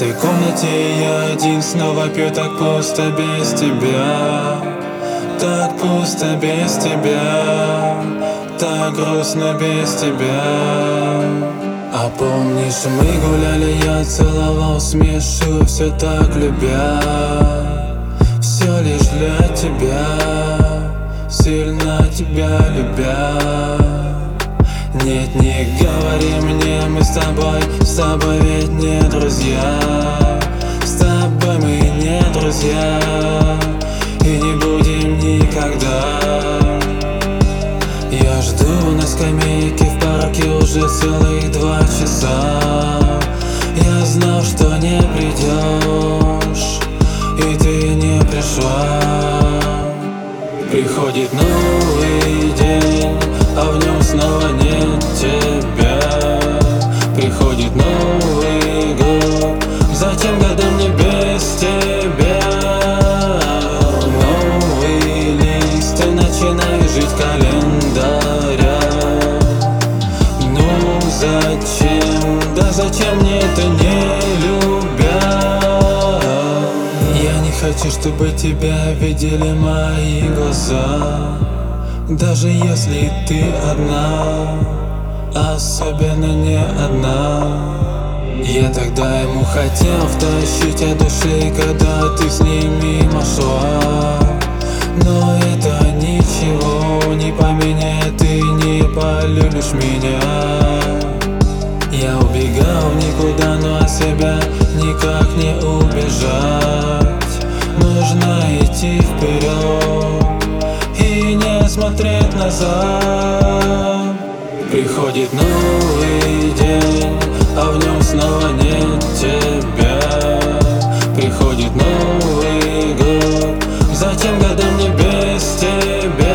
этой комнате я один, снова пью, так пусто без тебя. Так пусто без тебя, так грустно без тебя. А помнишь, мы гуляли, я целовал, смешу, все так любя. Все лишь для тебя, сильно тебя любя. Нет, не говори мне, мы с тобой ведь не друзья. С тобой мы не друзья и не будем никогда. Я жду на скамейке в парке уже целых 2 часа. Я знал, что не придешь, и ты не пришла. Приходит новый день, а в нем снова нет тебя. Приходит Новый год, зачем года мне без тебя? Новый лист, и начинаю жить календаря. Ну зачем, да зачем мне это, не любя? Я не хочу, чтобы тебя видели мои глаза, даже если ты одна, особенно не одна. Я тогда ему хотел втащить от души, когда ты с ним мимо шла. Но это ничего не поменяет, ты не полюбишь меня. Я убегал в никуда, но от себя никак не убежать. Нужно идти вперед и не смотреть назад. Приходит новый день, а в нем снова нет тебя. Приходит Новый год, зачем года мне без тебя?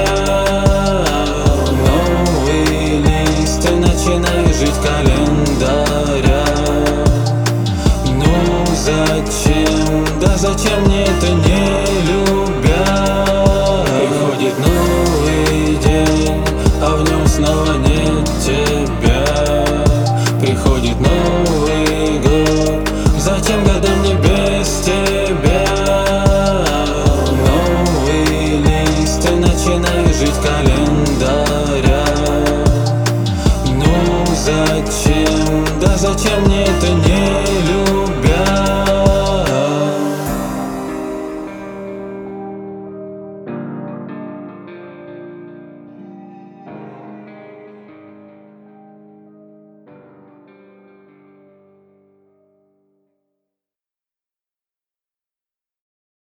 Новый лист, и начинаю жить календаря. Ну зачем, да зачем мне это, не любя?